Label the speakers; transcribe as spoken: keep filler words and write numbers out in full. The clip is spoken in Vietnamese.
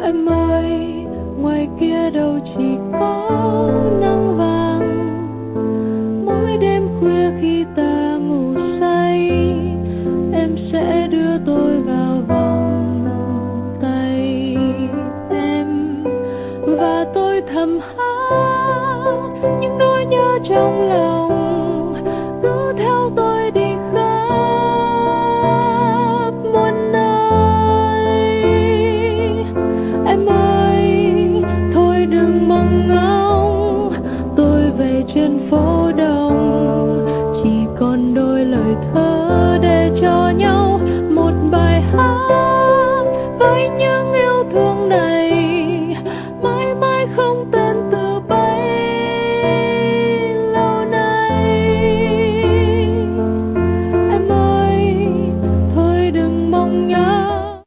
Speaker 1: Em ơi, ngoài kia đâu chỉ có nắng vàng. Mỗi đêm khuya khi ta ngủ say, em sẽ đưa tôi vào vòng tay em, và tôi thầm hát